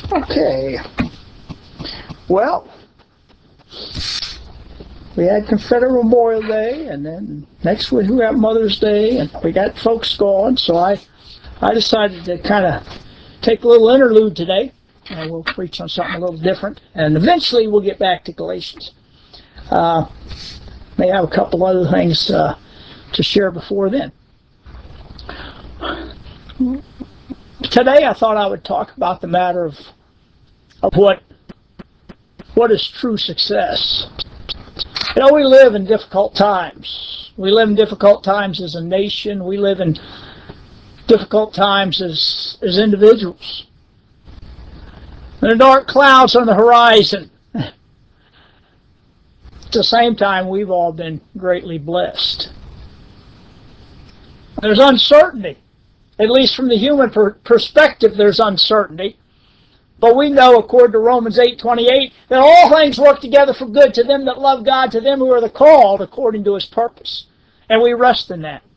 Okay. Well, we had Confederate Memorial Day, and then next week we got Mother's Day, and we got folks going. So I decided to kind of take a little interlude today, and we'll preach on something a little different. And eventually we'll get back to Galatians. May have a couple other things to share before then. Today I thought I would talk about the matter of what is true success. You know, we live in difficult times. We live in difficult times as a nation. We live in difficult times as individuals. There are dark clouds on the horizon. At the same time, we've all been greatly blessed. There's uncertainty. At least from the human perspective, there's uncertainty. But we know, according to Romans 8:28, that all things work together for good to them that love God, to them who are the called according to His purpose. And we rest in that.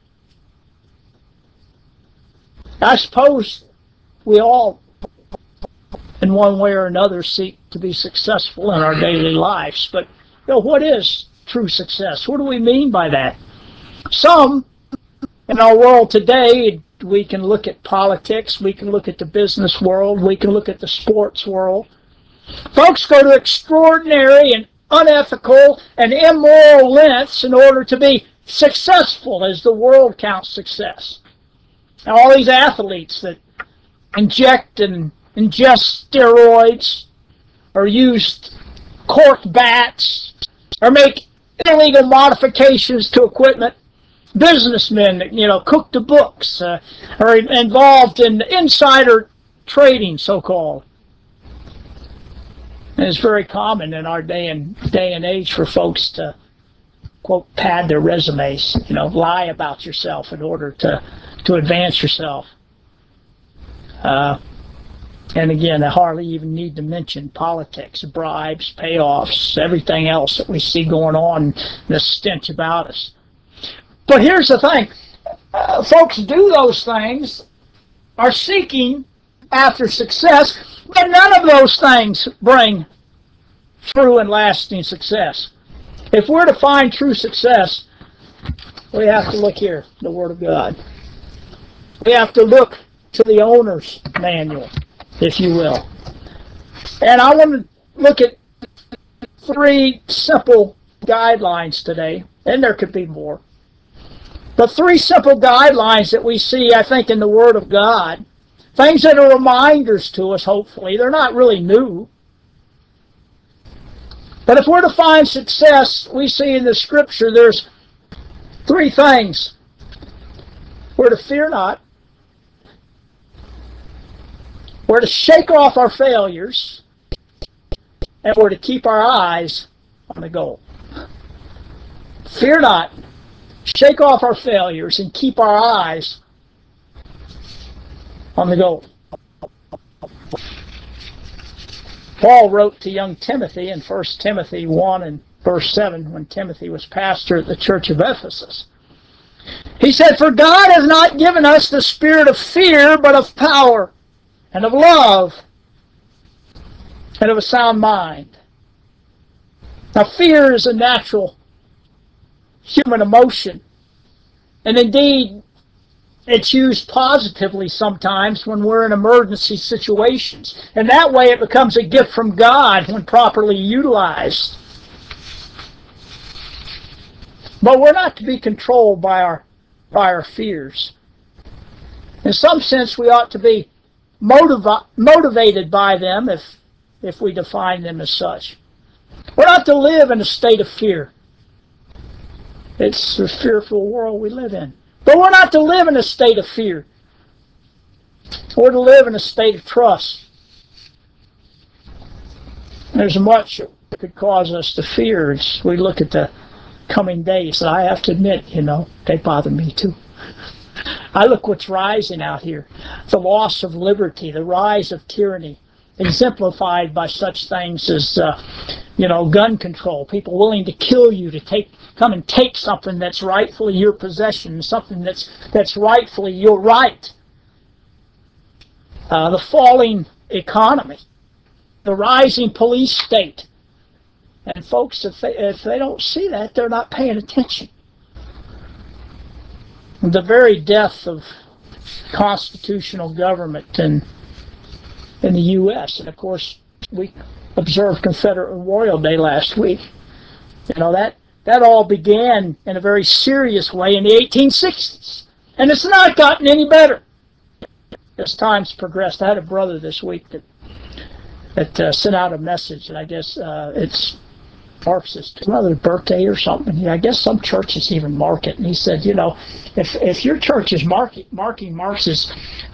I suppose we all, in one way or another, seek to be successful in our daily lives. But what is true success? What do we mean by that? Some in our world today, we can look at politics, we can look at the business world, we can look at the sports world. Folks go to extraordinary and unethical and immoral lengths in order to be successful as the world counts success. Now, all these athletes that inject and ingest steroids or use cork bats or make illegal modifications to equipment, businessmen that cook the books, are involved in insider trading, so-called. And it's very common in our day and age for folks to quote pad their resumes, lie about yourself in order to advance yourself. And again, I hardly even need to mention politics, bribes, payoffs, everything else that we see going on, the stench about us. But here's the thing. Folks do those things, are seeking after success, but none of those things bring true and lasting success. If we're to find true success, we have to look here, the Word of God. We have to look to the owner's manual, if you will. And I want to look at 3 simple guidelines today, and there could be more. The 3 simple guidelines that we see, I think, in the Word of God, things that are reminders to us, hopefully. They're not really new. But if we're to find success, we see in the Scripture there's 3 things. We're to fear not. We're to shake off our failures. And we're to keep our eyes on the goal. Fear not. Shake off our failures and keep our eyes on the goal. Paul wrote to young Timothy in 1 Timothy 1 and verse 7 when Timothy was pastor at the church of Ephesus. He said, "For God has not given us the spirit of fear, but of power and of love and of a sound mind." Now, fear is a natural human emotion. And indeed, it's used positively sometimes when we're in emergency situations. And that way it becomes a gift from God when properly utilized. But we're not to be controlled by our fears. In some sense, we ought to be motivated by them if we define them as such. We're not to live in a state of fear. It's the fearful world we live in. But we're not to live in a state of fear. We're to live in a state of trust. There's much that could cause us to fear as we look at the coming days. And I have to admit, they bother me too. I look what's rising out here. The loss of liberty, the rise of tyranny, exemplified by such things as gun control, people willing to kill you to come and take something that's rightfully your possession, something that's rightfully your right. The falling economy, the rising police state. And folks, if they don't see that, they're not paying attention. The very death of constitutional government in the U.S. And of course, we observed Confederate Memorial Day last week. You know, that all began in a very serious way in the 1860s. And it's not gotten any better as time's progressed. I had a brother this week that sent out a message, and I guess it's Marx's mother's birthday or something. I guess some churches even mark it. And he said, you know, if your church is marking Marx's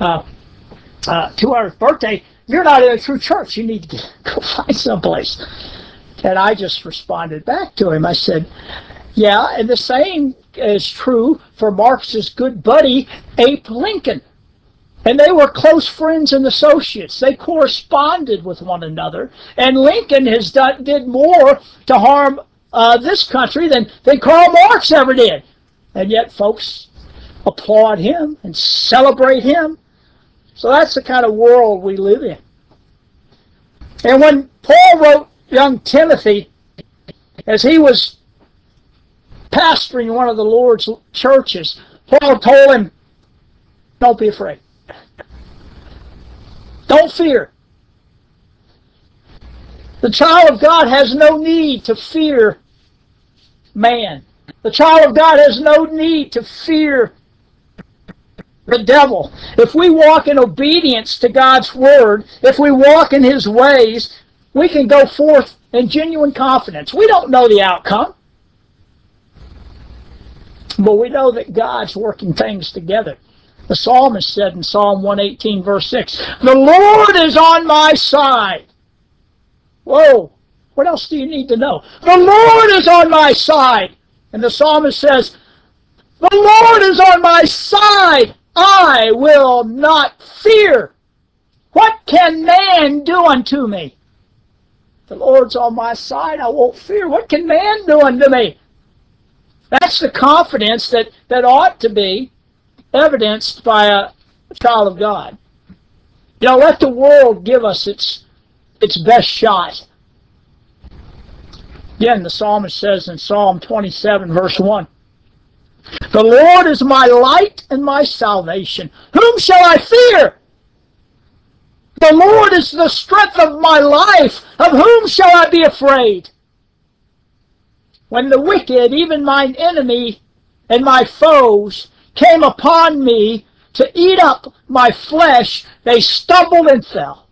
200th birthday, you're not in a true church. You need to go find someplace. And I just responded back to him. I said, yeah, and the same is true for Marx's good buddy, Abe Lincoln. And they were close friends and associates. They corresponded with one another. And Lincoln did more to harm this country than Karl Marx ever did. And yet folks applaud him and celebrate him. So that's the kind of world we live in. And when Paul wrote young Timothy, as he was pastoring one of the Lord's churches, Paul told him, don't be afraid. Don't fear. The child of God has no need to fear man. The child of God has no need to fear the devil. If we walk in obedience to God's word, if we walk in his ways, we can go forth in genuine confidence. We don't know the outcome, but we know that God's working things together. The psalmist said in Psalm 118, verse 6, the Lord is on my side. Whoa, what else do you need to know? The Lord is on my side. And the psalmist says, the Lord is on my side. I will not fear. What can man do unto me? The Lord's on my side. I won't fear. What can man do unto me? That's the confidence that ought to be evidenced by a child of God. You know, let the world give us its best shot. Again, the psalmist says in Psalm 27, verse 1, the Lord is my light and my salvation. Whom shall I fear? The Lord is the strength of my life. Of whom shall I be afraid? When the wicked, even mine enemy and my foes, came upon me to eat up my flesh, they stumbled and fell.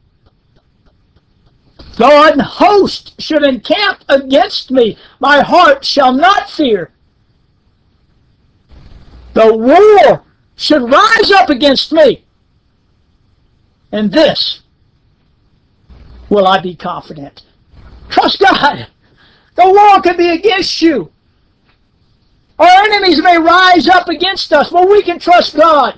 Though an host should encamp against me, my heart shall not fear. Though war should rise up against me, in this will I be confident. Trust God. The war could be against you. Our enemies may rise up against us, but we can trust God.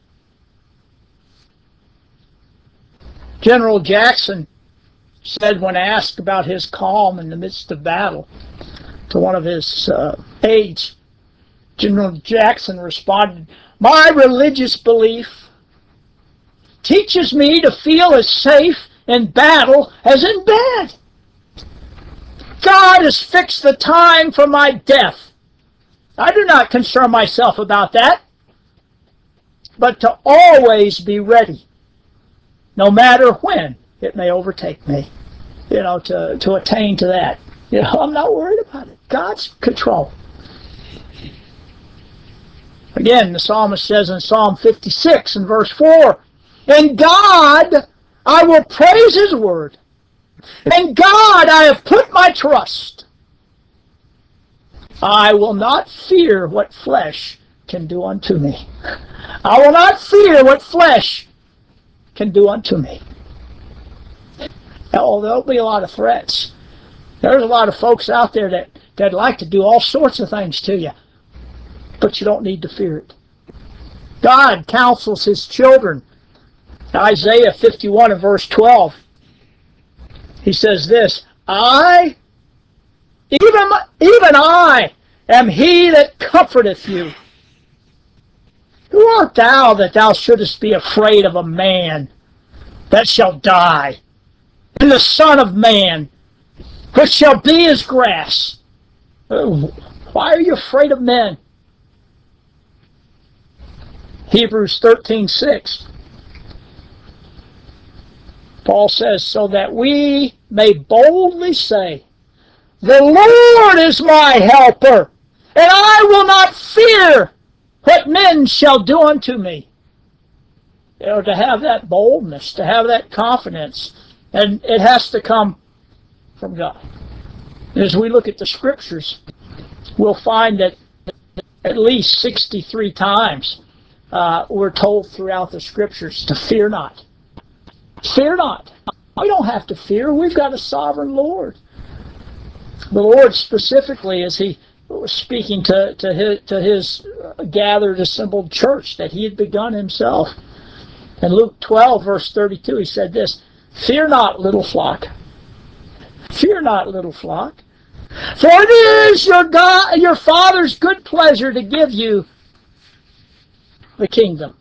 General Jackson said when asked about his calm in the midst of battle to one of his aides, General Jackson responded, my religious belief teaches me to feel as safe in battle as in bed. God has fixed the time for my death. I do not concern myself about that, but to always be ready, no matter when it may overtake me, you know, to attain to that. You know, I'm not worried about it. God's control. Again, the psalmist says in Psalm 56 and verse 4, in God I will praise his word. In God I have put my trust. I will not fear what flesh can do unto me. I will not fear what flesh can do unto me. Oh, there'll be a lot of threats. There's a lot of folks out there that like to do all sorts of things to you, but you don't need to fear it. God counsels his children. Isaiah 51 and verse 12. He says this, even I am he that comforteth you. Who art thou that thou shouldest be afraid of a man that shall die? and the Son of Man, which shall be as grass. Why are you afraid of men? Hebrews 13:6. Paul says, so that we may boldly say, the Lord is my helper, and I will not fear what men shall do unto me. You know, to have that boldness, to have that confidence, and it has to come from God. As we look at the Scriptures, we'll find that at least 63 times we're told throughout the Scriptures to fear not. Fear not. We don't have to fear. We've got a sovereign Lord. The Lord specifically, as he was speaking to his gathered, assembled church that he had begun himself. In Luke 12, verse 32, he said this, fear not, little flock. Fear not, little flock. For it is your Father's good pleasure to give you the kingdom.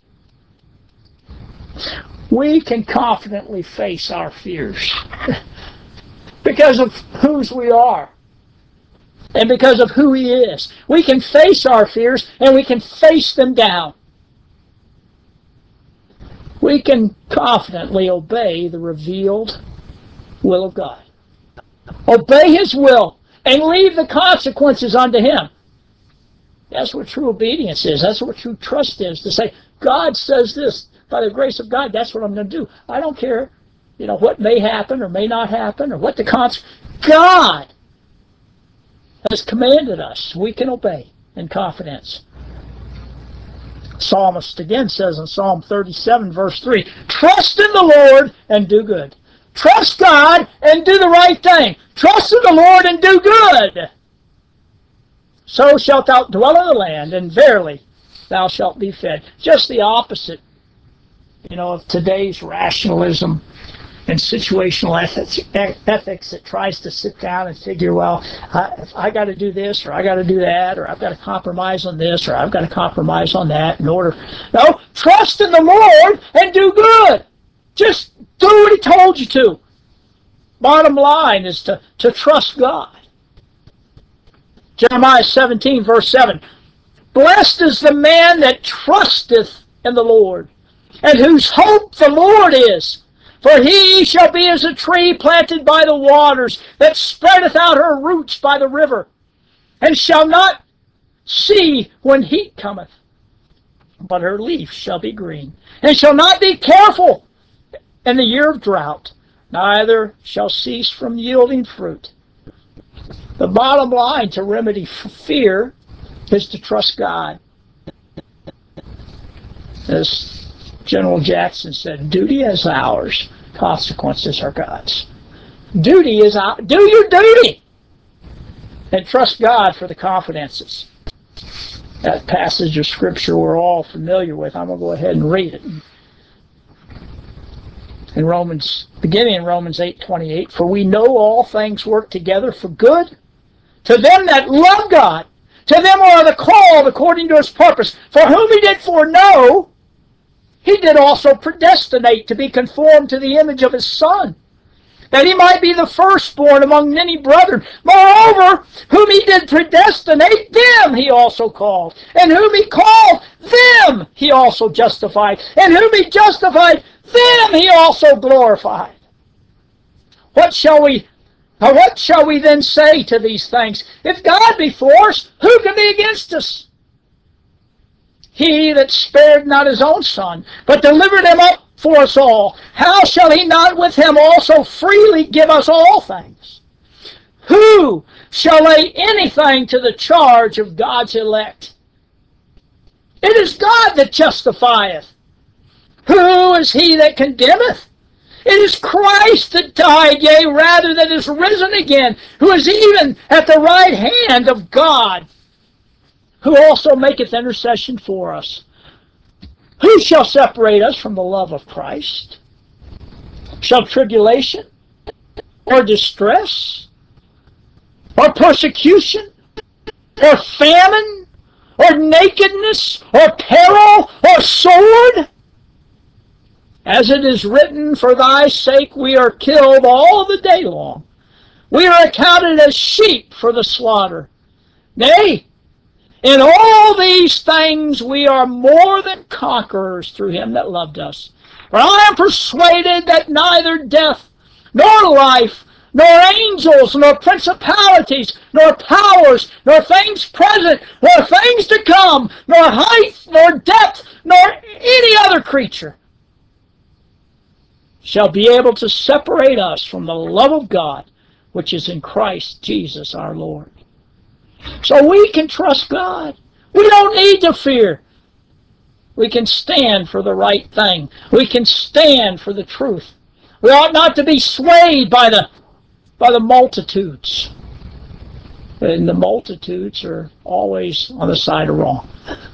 We can confidently face our fears because of whose we are and because of who He is. We can face our fears and we can face them down. We can confidently obey the revealed will of God. Obey His will and leave the consequences unto Him. That's what true obedience is. That's what true trust is. To say, God says this. By the grace of God, that's what I'm going to do. I don't care, what may happen or may not happen or what the consequences. God has commanded us. We can obey in confidence. Psalmist again says in Psalm 37, verse 3, trust in the Lord and do good. Trust God and do the right thing. Trust in the Lord and do good. So shalt thou dwell in the land, and verily thou shalt be fed. Just the opposite, of today's rationalism and situational ethics that tries to sit down and figure, well, I got to do this, or I got to do that, or I've got to compromise on this, or I've got to compromise on that in order. No, trust in the Lord and do good. Just do what He told you to. Bottom line is to trust God. Jeremiah 17, verse 7. Blessed is the man that trusteth in the Lord, and whose hope the Lord is. For he shall be as a tree planted by the waters, that spreadeth out her roots by the river, and shall not see when heat cometh, but her leaf shall be green, and shall not be careful in the year of drought, neither shall cease from yielding fruit. The bottom line to remedy fear is to trust God. As General Jackson said, duty is ours, consequences are God's. Duty is ours. Do your duty and trust God for the confidences. That passage of Scripture we're all familiar with. I'm going to go ahead and read it. Beginning in Romans 8:28, for we know all things work together for good to them that love God, to them who are the called according to His purpose. For whom He did foreknow, He did also predestinate to be conformed to the image of His Son, that He might be the firstborn among many brethren. Moreover, whom He did predestinate, them He also called. And whom He called, them He also justified. And whom He justified, them He also glorified. What shall we then say to these things? If God be for us, who can be against us? He that spared not His own Son, but delivered Him up for us all, how shall He not with Him also freely give us all things? Who shall lay anything to the charge of God's elect? It is God that justifieth. Who is he that condemneth? It is Christ that died, yea, rather that is risen again, who is even at the right hand of God, who also maketh intercession for us. Who shall separate us from the love of Christ? Shall tribulation, or distress, or persecution, or famine, or nakedness, or peril, or sword? As it is written, for thy sake we are killed all the day long. We are accounted as sheep for the slaughter. Nay, in all these things we are more than conquerors through him that loved us. For I am persuaded that neither death, nor life, nor angels, nor principalities, nor powers, nor things present, nor things to come, nor height, nor depth, nor any other creature shall be able to separate us from the love of God, which is in Christ Jesus our Lord. So we can trust God. We don't need to fear. We can stand for the right thing. We can stand for the truth. We ought not to be swayed by the multitudes. And the multitudes are always on the side of wrong.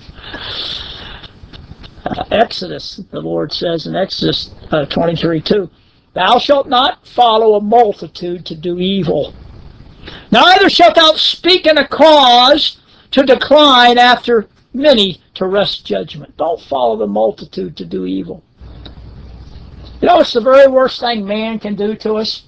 Exodus, the Lord says in Exodus 23:2, thou shalt not follow a multitude to do evil. Neither shalt thou speak in a cause to decline after many to wrest judgment. Don't follow the multitude to do evil. You know, it's the very worst thing man can do to us.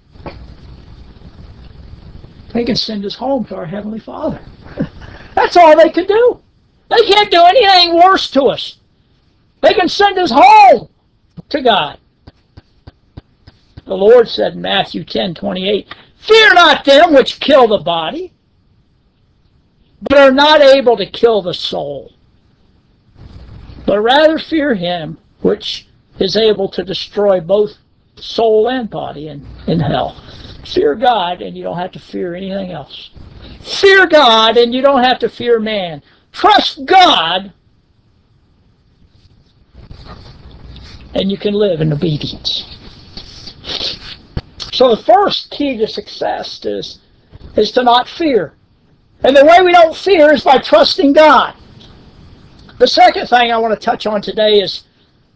They can send us home to our Heavenly Father. That's all they can do. They can't do anything worse to us. They can send us home to God. The Lord said in Matthew 10:28, fear not them which kill the body, but are not able to kill the soul, but rather fear him which is able to destroy both soul and body in hell. Fear God, and you don't have to fear anything else. Fear God, and you don't have to fear man. Trust God, and you can live in obedience. So the first key to success is to not fear. And the way we don't fear is by trusting God. The second thing I want to touch on today is,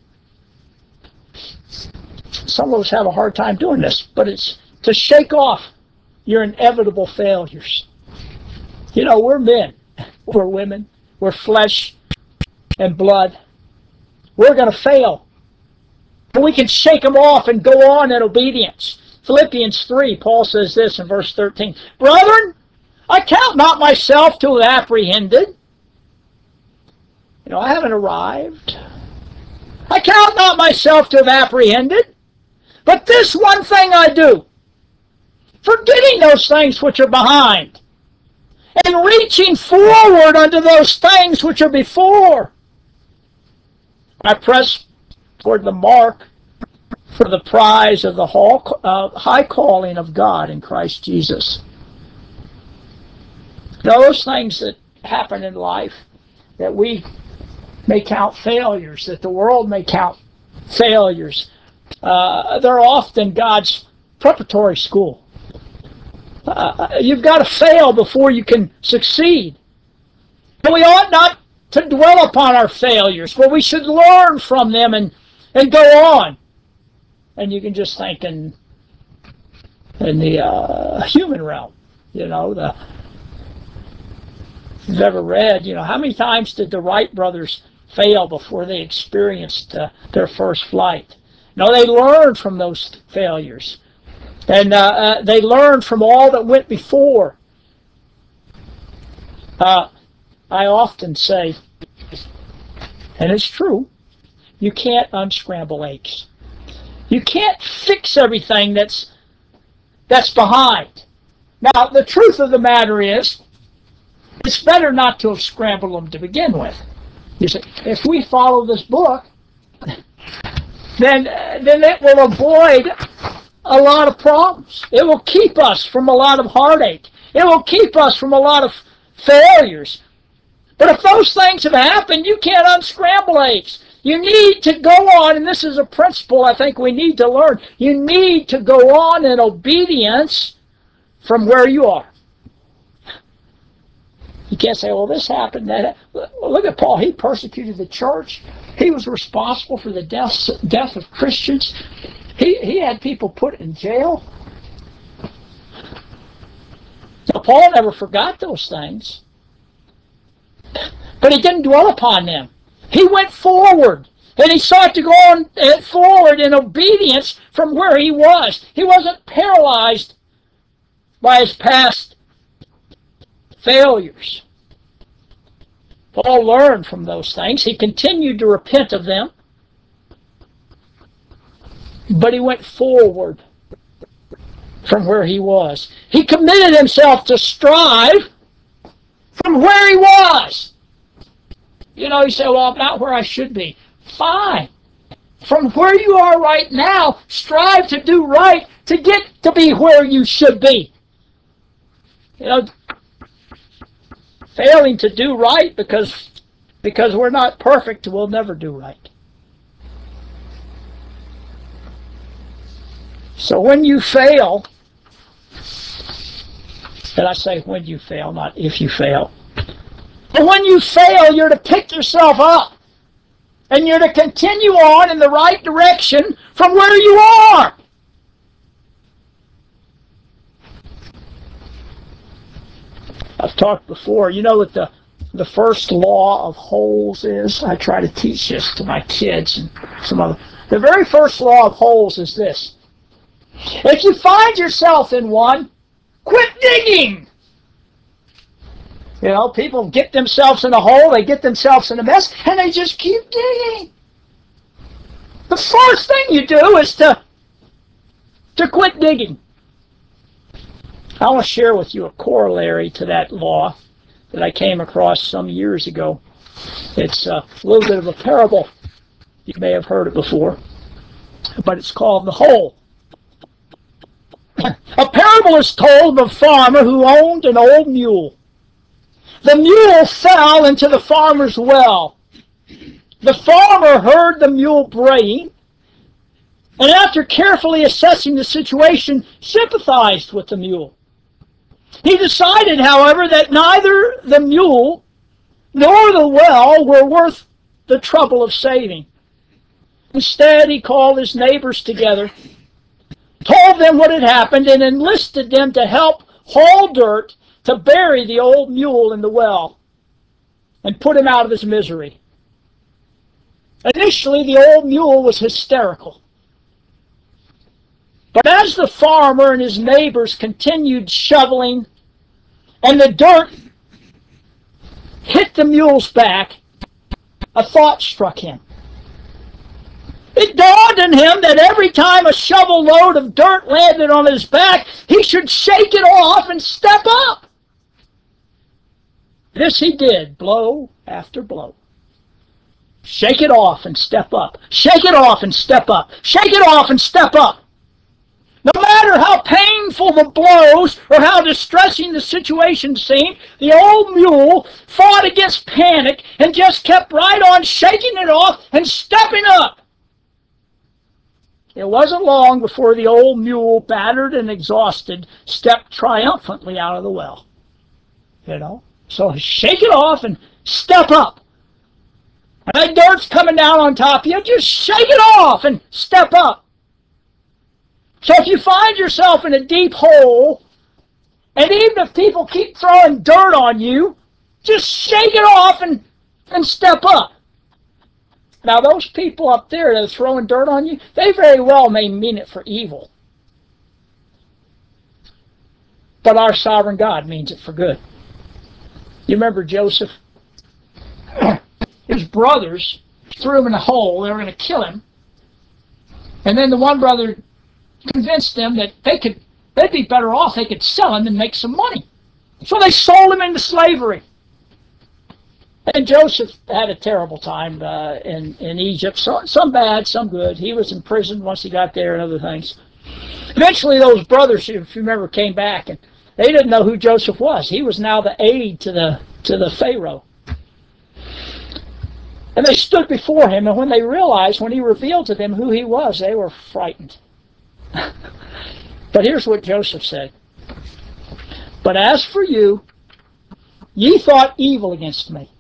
some of us have a hard time doing this, but it's to shake off your inevitable failures. You know, we're men, we're women, we're flesh and blood. We're going to fail. But we can shake them off and go on in obedience. Philippians 3, Paul says this in verse 13, brethren, I count not myself to have apprehended. You know, I haven't arrived. I count not myself to have apprehended, but this one thing I do, forgetting those things which are behind, and reaching forward unto those things which are before. I press toward the mark for the prize of the high calling of God in Christ Jesus. Those things that happen in life that we may count failures, that the world may count failures, they're often God's preparatory school. You've got to fail before you can succeed. And we ought not to dwell upon our failures, but we should learn from them and go on. And you can just think in the human realm, you know, if you've ever read, you know, how many times did the Wright brothers fail before they experienced their first flight? No, they learned from those failures. And they learned from all that went before. I often say, and it's true, you can't unscramble eggs. You can't fix everything that's behind. Now, the truth of the matter is, it's better not to have scrambled them to begin with. You see, if we follow this book, then it will avoid a lot of problems. It will keep us from a lot of heartache. It will keep us from a lot of failures. But if those things have happened, you can't unscramble eggs. You need to go on, and this is a principle I think we need to learn. You need to go on in obedience from where you are. You can't say, well, this happened, that happened. Look at Paul. He persecuted the church. He was responsible for the death of Christians. He had people put in jail. So Paul never forgot those things. But he didn't dwell upon them. He went forward. And he sought to go on forward in obedience from where he was. He wasn't paralyzed by his past failures. Paul learned from those things. He continued to repent of them. But he went forward from where he was. He committed himself to strive from where he was. You know, you say, well, I'm not where I should be. Fine. From where you are right now, strive to do right to get to be where you should be. You know, failing to do right because we're not perfect, we'll never do right. So when you fail, and I say when you fail, not if you fail, but when you fail, you're to pick yourself up. And you're to continue on in the right direction from where you are. I've talked before, you know what the first law of holes is? I try to teach this to my kids and some other. The very first law of holes is this. If you find yourself in one, quit digging. You know, people get themselves in a hole, they get themselves in a mess, and they just keep digging. The first thing you do is to quit digging. I want to share with you a corollary to that law that I came across some years ago. It's a little bit of a parable. You may have heard it before, but it's called the hole. A parable is told of a farmer who owned an old mule. The mule fell into the farmer's well. The farmer heard the mule braying, and after carefully assessing the situation, sympathized with the mule. He decided, however, that neither the mule nor the well were worth the trouble of saving. Instead, he called his neighbors together, told them what had happened, and enlisted them to help haul dirt to bury the old mule in the well and put him out of his misery. Initially, the old mule was hysterical. But as the farmer and his neighbors continued shoveling and the dirt hit the mule's back, a thought struck him. It dawned on him that every time a shovel load of dirt landed on his back, he should shake it off and step up. This he did, blow after blow. Shake it off and step up. Shake it off and step up. Shake it off and step up. No matter how painful the blows or how distressing the situation seemed, the old mule fought against panic and just kept right on shaking it off and stepping up. It wasn't long before the old mule, battered and exhausted, stepped triumphantly out of the well. You know? So shake it off and step up. And that dirt's coming down on top of you, just shake it off and step up. So if you find yourself in a deep hole, and even if people keep throwing dirt on you, just shake it off and step up. Now those people up there that are throwing dirt on you, they very well may mean it for evil. But our sovereign God means it for good. You remember Joseph? His brothers threw him in a hole. They were going to kill him. And then the one brother convinced them that they'd be better off, they could sell him and make some money. So they sold him into slavery. And Joseph had a terrible time in Egypt. So, some bad, some good. He was in prison once he got there and other things. Eventually those brothers, if you remember, came back, and they didn't know who Joseph was. He was now the aide to the Pharaoh. And they stood before him, and when they realized, when he revealed to them who he was, they were frightened. But here's what Joseph said. But as for you, ye thought evil against me,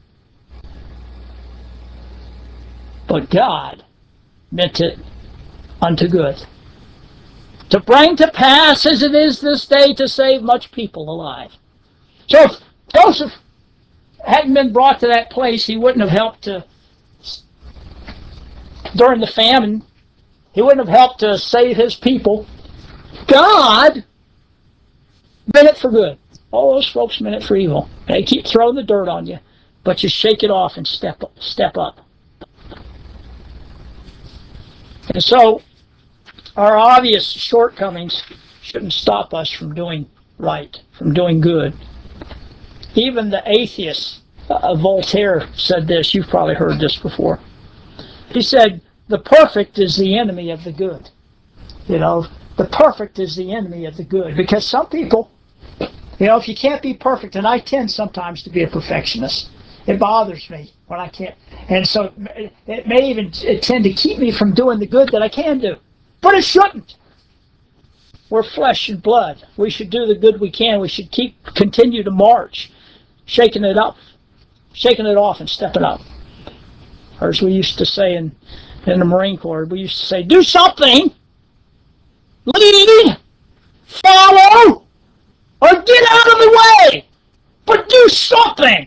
but God meant it unto good, to bring to pass as it is this day, to save much people alive. So if Joseph hadn't been brought to that place, he wouldn't have helped to during the famine. He wouldn't have helped to save his people. God meant it for good. All those folks meant it for evil. They keep throwing the dirt on you, but you shake it off and step up. And so our obvious shortcomings shouldn't stop us from doing right, from doing good. Even the atheist, Voltaire, said this. You've probably heard this before. He said, the perfect is the enemy of the good. You know, the perfect is the enemy of the good. Because some people, you know, if you can't be perfect, and I tend sometimes to be a perfectionist. It bothers me when I can't. And so it may even tend to keep me from doing the good that I can do. But it shouldn't. We're flesh and blood. We should do the good we can. We should continue to march, shaking it off and stepping up. Or as we used to say in the Marine Corps, we used to say, do something, lead, follow, or get out of the way, but do something.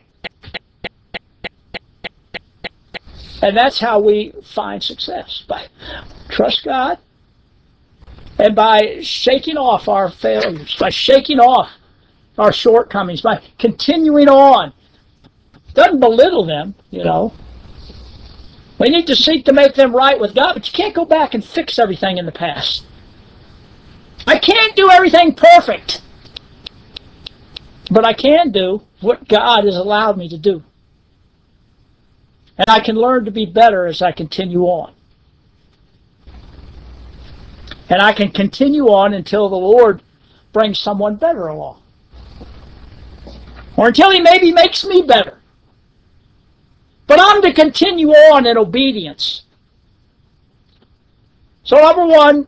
And that's how we find success, by trust God and by shaking off our failures, by shaking off our shortcomings, by continuing on. Doesn't belittle them, you know. We need to seek to make them right with God, but you can't go back and fix everything in the past. I can't do everything perfect, but I can do what God has allowed me to do. And I can learn to be better as I continue on. And I can continue on until the Lord brings someone better along. Or until He maybe makes me better. But I'm to continue on in obedience. So number one,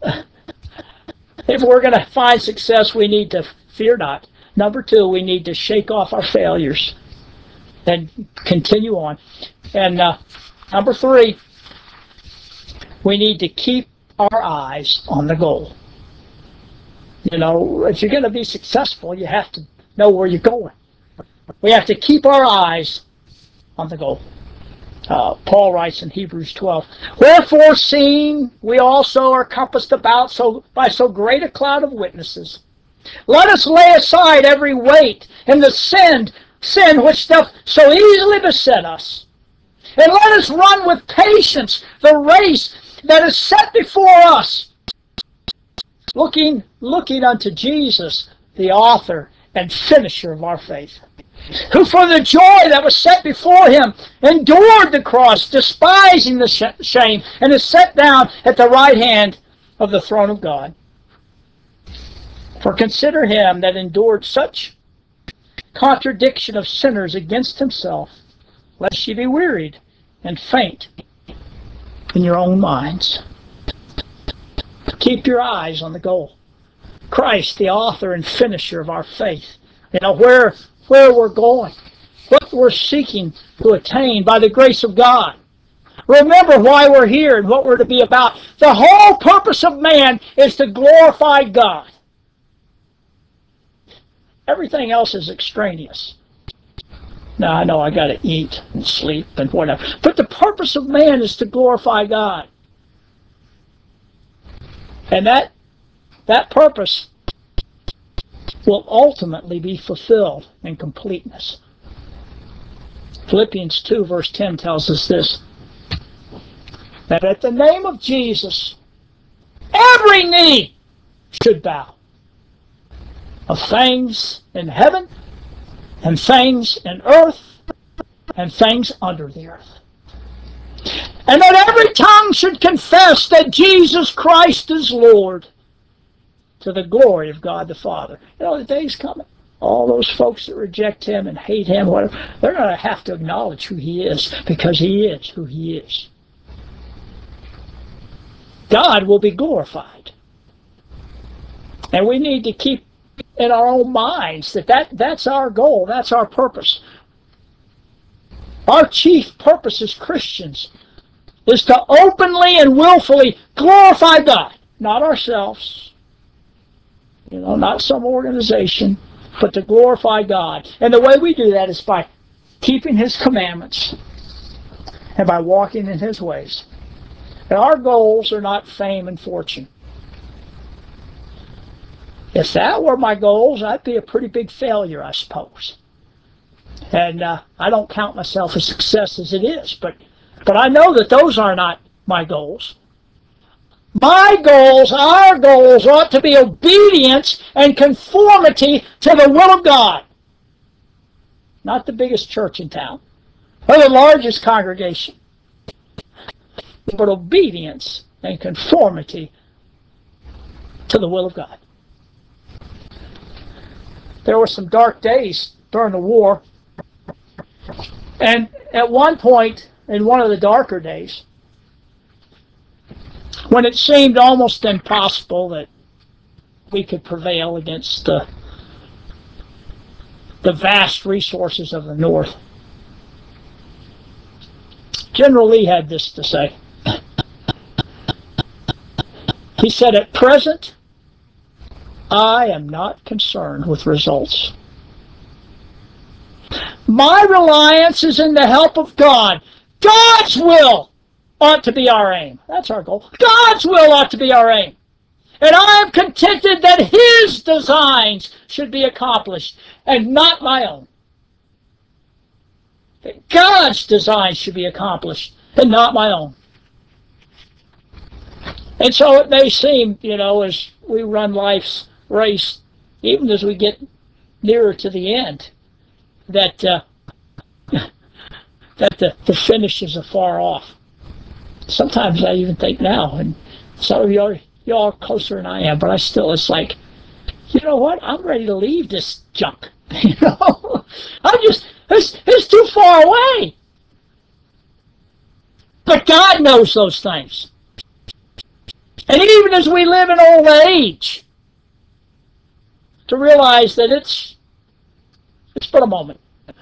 if we're going to find success, we need to fear not. Number two, we need to shake off our failures and continue on. And number three, we need to keep our eyes on the goal. You know, if you're going to be successful, you have to know where you're going. We have to keep our eyes on the goal. Paul writes in Hebrews 12, wherefore, seeing we also are compassed about by so great a cloud of witnesses, let us lay aside every weight and the sin which doth so easily beset us, and let us run with patience the race that is set before us, looking unto Jesus, the author and finisher of our faith, who for the joy that was set before him endured the cross, despising the shame, and is set down at the right hand of the throne of God. For consider him that endured such contradiction of sinners against himself, lest ye be wearied and faint in your own minds. Keep your eyes on the goal. Christ, the author and finisher of our faith. You know, where we're going, what we're seeking to attain by the grace of God. Remember why we're here and what we're to be about. The whole purpose of man is to glorify God. Everything else is extraneous. Now, I know I got to eat and sleep and whatever, but the purpose of man is to glorify God. And that purpose will ultimately be fulfilled in completeness. Philippians 2 verse 10 tells us this, that at the name of Jesus, every knee should bow, of things in heaven and things in earth and things under the earth. And that every tongue should confess that Jesus Christ is Lord, to the glory of God the Father. You know, the day's coming. All those folks that reject him and hate him, whatever, they're going to have to acknowledge who he is, because he is who he is. God will be glorified. And we need to keep in our own minds that's our goal, that's our purpose. Our chief purpose as Christians is to openly and willfully glorify God, not ourselves, you know, not some organization, but to glorify God. And the way we do that is by keeping his commandments and by walking in his ways. And our goals are not fame and fortune. If that were my goals, I'd be a pretty big failure, I suppose. And I don't count myself a success as it is, but I know that those are not my goals. My goals, our goals, ought to be obedience and conformity to the will of God. Not the biggest church in town, or the largest congregation, but obedience and conformity to the will of God. There were some dark days during the war, and at one point, in one of the darker days, when it seemed almost impossible that we could prevail against the vast resources of the North, General Lee had this to say. He said, "At present, I am not concerned with results. My reliance is in the help of God. God's will ought to be our aim." That's our goal. God's will ought to be our aim. And I am contented that His designs should be accomplished and not my own. That God's designs should be accomplished and not my own. And so it may seem, as we run life's race, even as we get nearer to the end, that the finishes are far off. Sometimes I even think now, and some of y'all are closer than I am, but it's like, you know what? I'm ready to leave this junk. It's too far away. But God knows those things. And even as we live in old age, to realize that it's but a moment.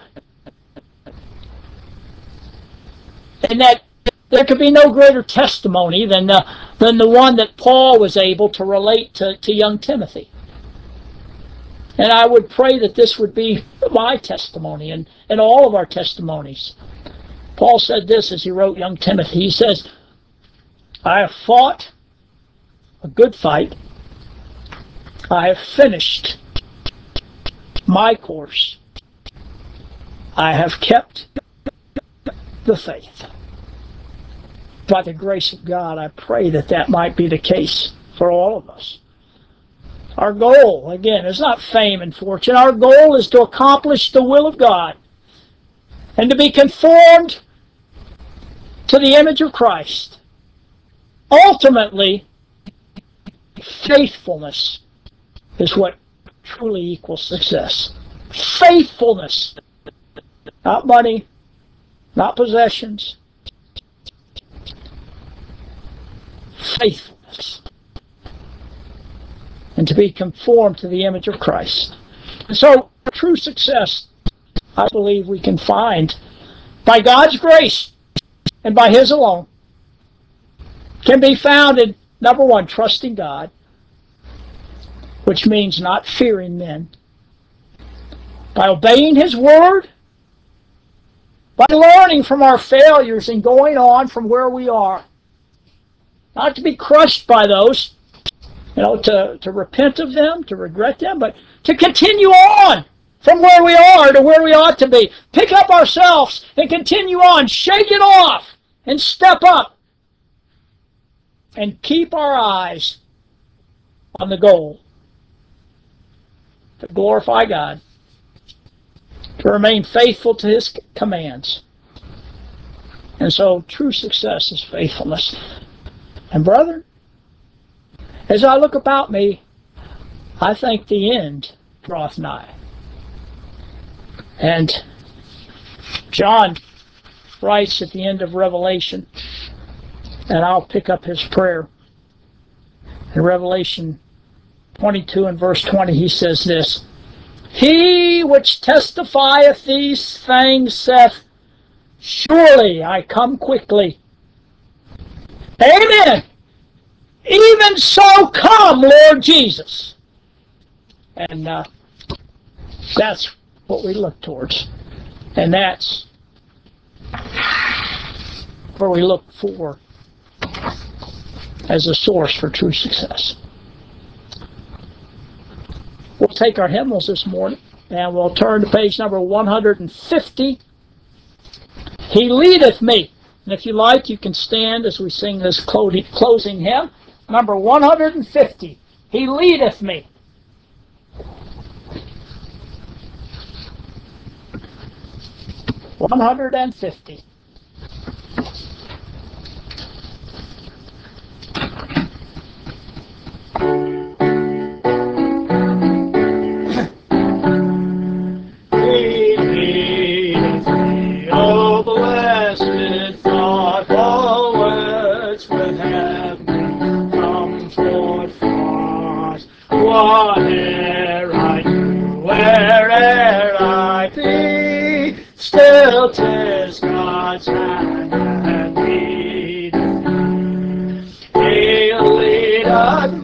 And that there could be no greater testimony than the one that Paul was able to relate to young Timothy. And I would pray that this would be my testimony and all of our testimonies. Paul said this as he wrote young Timothy. He says, "I have fought a good fight. I have finished my course. I have kept the faith." By the grace of God, I pray that might be the case for all of us. Our goal, again, is not fame and fortune. Our goal is to accomplish the will of God and to be conformed to the image of Christ. Ultimately, faithfulness is what truly equals success. Faithfulness. Not money, not possessions. Faithfulness. And to be conformed to the image of Christ. And so, true success, I believe we can find by God's grace and by His alone, can be found in, number one, trusting God, which means not fearing men, by obeying His word, by learning from our failures and going on from where we are, not to be crushed by those, to repent of them, to regret them, but to continue on from where we are to where we ought to be. Pick up ourselves and continue on. Shake it off and step up. And keep our eyes on the goal. To glorify God. To remain faithful to His commands. And so true success is faithfulness. And brother, as I look about me, I think the end draweth nigh. And John writes at the end of Revelation, and I'll pick up his prayer. In Revelation 22 and verse 20, he says this, "He which testifieth these things saith, Surely I come quickly. Amen. Even so come, Lord Jesus." And that's what we look towards. And that's where we look for as a source for true success. We'll take our hymnals this morning and we'll turn to page number 150. He leadeth me. And if you like, you can stand as we sing this closing hymn. Number 150. He leadeth me. $150. He leadeth me, O blessed thought, all words would have me come forth for us. Whate'er I do, where'er I be, still 'tis God's hand that leadeth me. He leadeth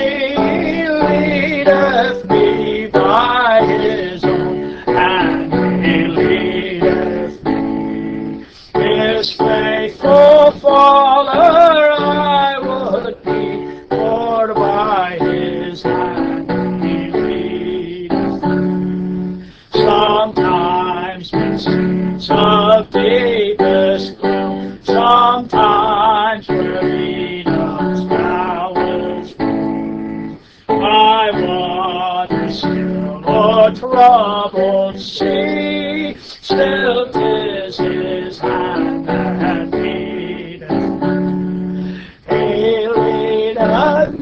me by His own hand. He leadeth me. His faithful follower I would be, for by His hand He leadeth me. Sometimes in scenes of deepest gloom, sometimes where freedom's powers flow, by waters still or troubled sea, still 'tis His hand that leadeth me. He leadeth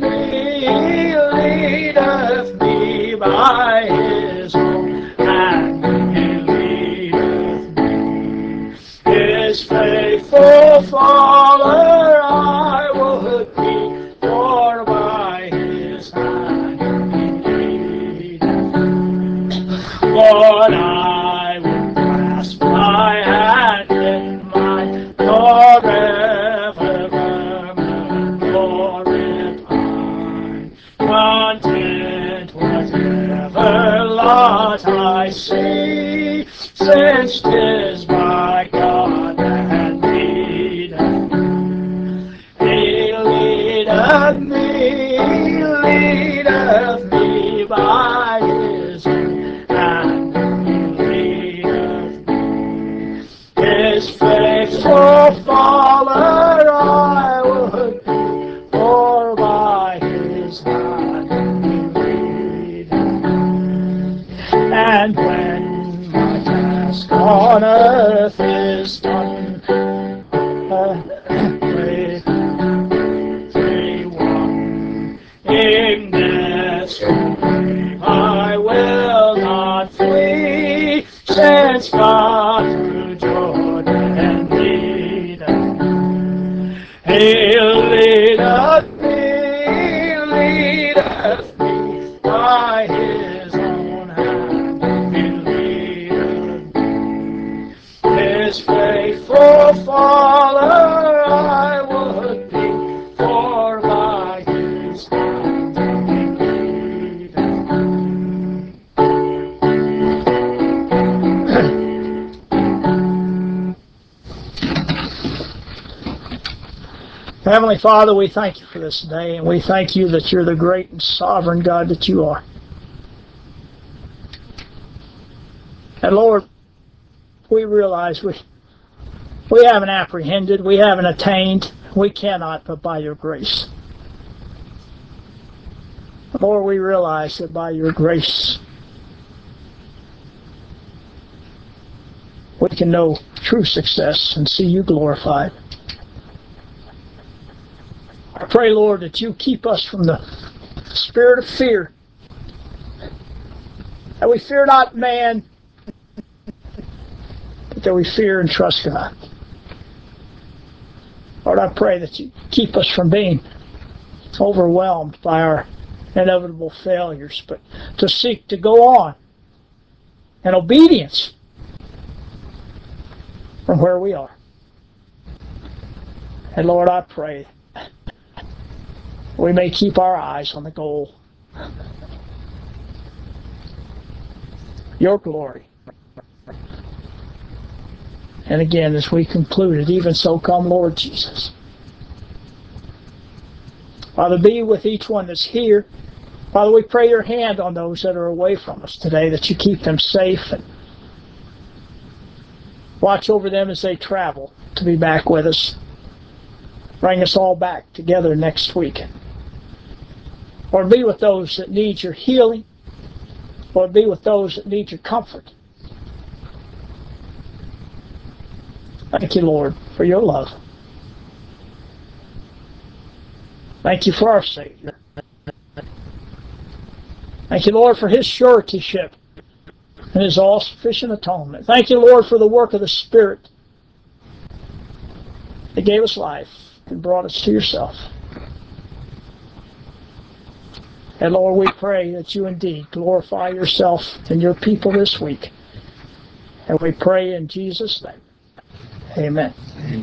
me by His own hand. He leadeth me. His faithful follower I would be, for by His hand He leadeth me. Lord, I will clasp Thy hand in mine, nor ever murmur, nor repine. Content whatever lot I see, since 'tis my God that leadeth me. He leadeth me by His own hand. He leadeth me. His faithful follower I would be, for by His hand He leadeth me. And when my task on earth is done, victory won, in death's grave I will not flee, since God through Jordan leadeth me. He leadeth me by His own hand. He leadeth me. His faithful follower I would be, for by His hand He leadeth me. Heavenly Father, we thank You for this day, and we thank You that You're the great and sovereign God that You are. And Lord, we realize we haven't apprehended, we haven't attained, we cannot but by Your grace. Lord, we realize that by Your grace we can know true success and see You glorified. I pray, Lord, that You keep us from the spirit of fear, that we fear not man, but that we fear and trust God. Lord, I pray that You keep us from being overwhelmed by our inevitable failures, but to seek to go on in obedience from where we are. And Lord, I pray we may keep our eyes on the goal, Your glory. And again, as we concluded, even so come, Lord Jesus. Father, be with each one that's here. Father, we pray your hand on those that are away from us today, that you keep them safe and watch over them as they travel to be back with us. Bring us all back together next week. Lord, be with those that need your healing. Lord, be with those that need your comfort. Thank you, Lord, for your love. Thank you for our Savior. Thank you, Lord, for his suretyship and his all-sufficient atonement. Thank you, Lord, for the work of the Spirit that gave us life and brought us to yourself. And Lord, we pray that you indeed glorify yourself and your people this week. And we pray in Jesus' name. Amen.